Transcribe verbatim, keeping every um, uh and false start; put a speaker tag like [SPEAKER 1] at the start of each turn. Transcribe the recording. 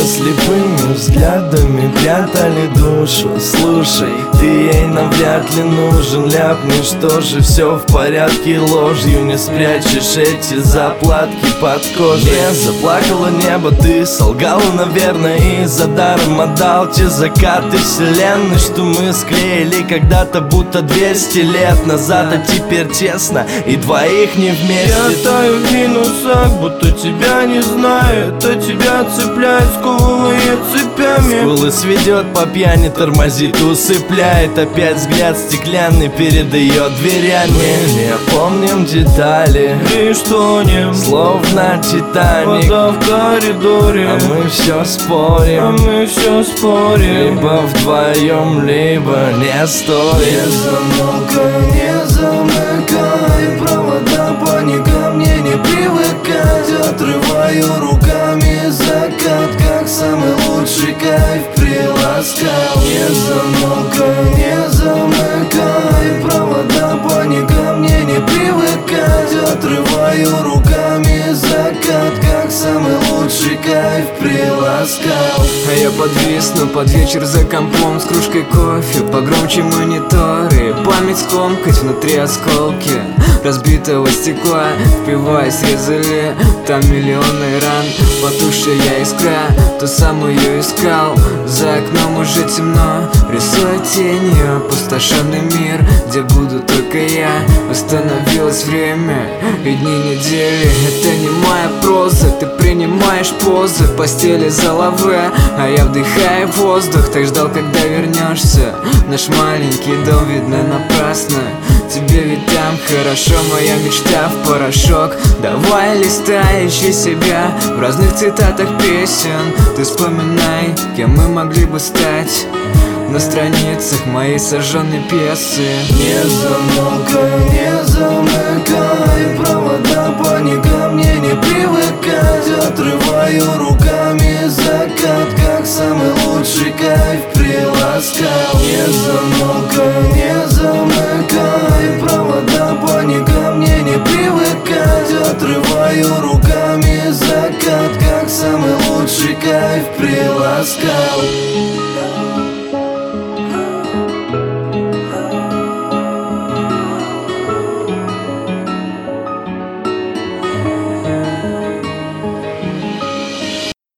[SPEAKER 1] слепыми взглядами прятали душу. Слушай, ты ей навряд ли нужен. Ляпнешь тоже, все в порядке, ложью не спрячешь эти заплатки под кожей. Не заплакало небо, ты солгала, наверное, и за даром отдал те закаты вселенной, что мы склеили когда-то будто двести лет назад. А теперь честно, и двоих не вместе.
[SPEAKER 2] Я таю в минусах, будто тебя не знаю. Это тебя цепляет, сковывает цепями.
[SPEAKER 1] Скулы сведет по пьяни, тормозит, усыпляет. Опять взгляд стеклянный перед ее дверями. Мы не помним детали
[SPEAKER 2] И что не
[SPEAKER 1] словно Титаник.
[SPEAKER 2] вода в коридоре,
[SPEAKER 1] А мы все спорим,
[SPEAKER 2] а мы все спорим.
[SPEAKER 1] либо вдвоем, либо не стоит.
[SPEAKER 2] Не замолкай, не замыкай, провода паника, мне не привыкать. Отрываю руками закат, как самый лучший кайф приласкал. Не замолкай, не замыкай, провода паника, мне не привыкать. Отрываю руками закат, как самый лучший кайф приласкал.
[SPEAKER 3] А я подвисну под вечер за компом с кружкой кофе. Погромче мониторы, память скомкать внутри осколки разбитого стекла. Впиваясь, резали там миллионы ран. Потушая искра, ту самую искал. За окном уже темно, рисуя тенью опустошенный мир, где буду только я. Остановилось время и дни недели. Это не моя проза, ты принимаешь позы в постели за лаве, а я вдыхаю воздух. Так ждал, когда вернешься. Наш маленький дом, видно, напрасно. Тебе ведь там хорошо, моя мечта в порошок. Давай листай, ищи себя в разных цитатах песен. Ты вспоминай, кем мы могли бы стать на страницах моей сожженной пьесы.
[SPEAKER 2] Не замолкай, не замыкай, провода паника, мне не привыкать. Отрываю руками закат, как самый лучший кайф приласкал. Не замолкай, не замыкай, провода паника, мне не привыкать. Отрываю руками закат, как самый лучший кайф приласкал.